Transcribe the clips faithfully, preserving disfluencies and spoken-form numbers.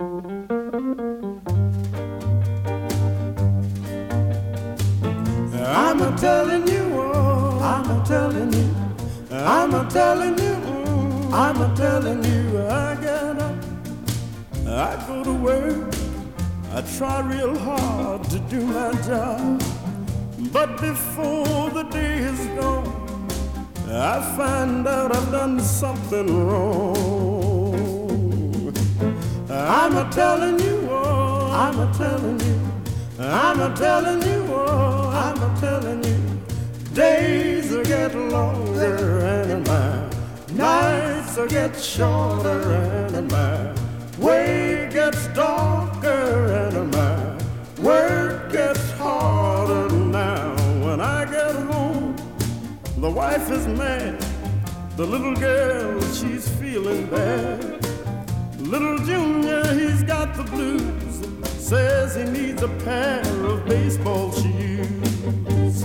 I'm a telling you, oh, I'm a telling you, I'm a telling you, mm, I'm a telling you, I get up, I go to work, I try real hard to do my job, but before the day is gone, I find out I've done something wrong. I'm a telling you, oh, I'm a telling you, I'm a telling you, oh, I'm a telling you, days will get longer and my nights will get shorter and my way gets darker and my work gets harder now. When I get home, the wife is mad, the little girl, she's feeling bad. Little Junior, he's got the blues, says he needs a pair of baseball shoes.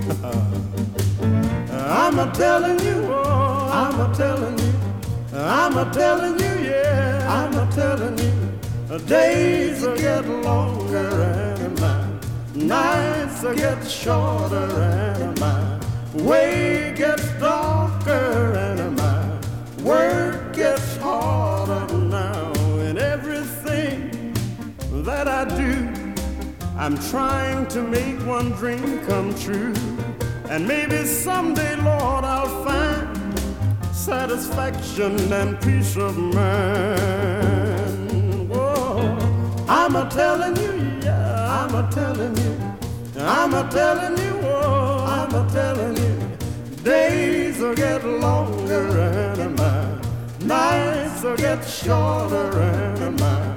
I'm a telling you, oh, I'm a telling you, I'm a telling you, yeah, I'm a telling you, the days will get longer and my nights will get shorter and my way gets darker and my work gets harder now. And everything that I do, I'm trying to make one dream come true. And maybe someday, Lord, I'll find satisfaction and peace of mind. Whoa, I'm a telling you, yeah, I'm a telling you, I'm a telling you, oh, I'm a telling you, days will get longer and my nights will get shorter and my